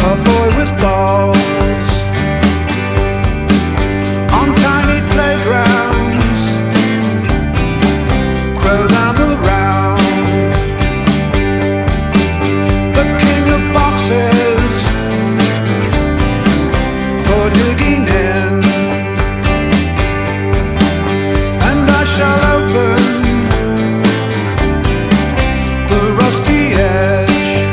a boy with balls on tiny playgrounds, crows on the round, the king of boxes for digging in, and I shall open the rusty edge.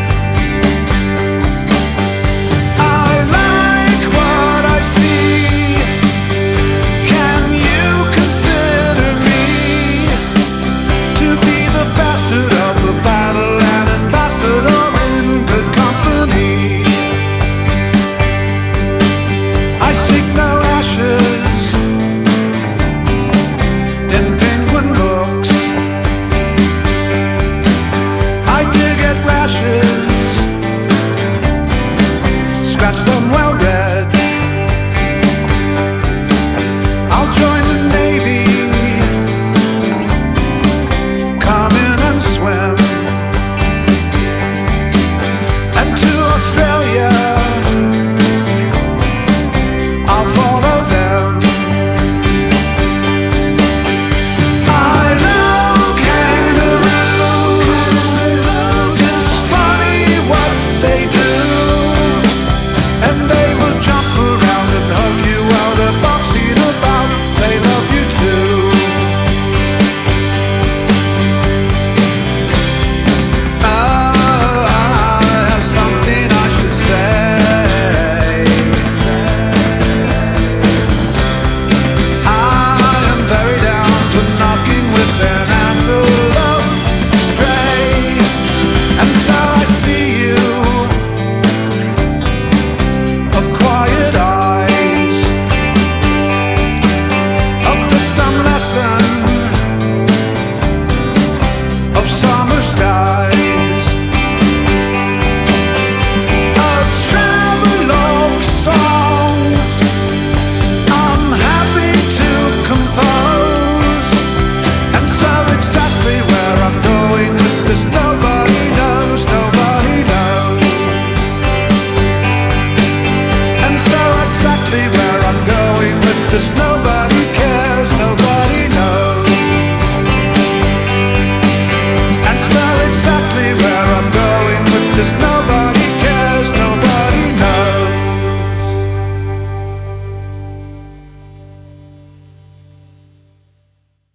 Scratch them well red. I'll join the Navy, come in and swim, and to Australia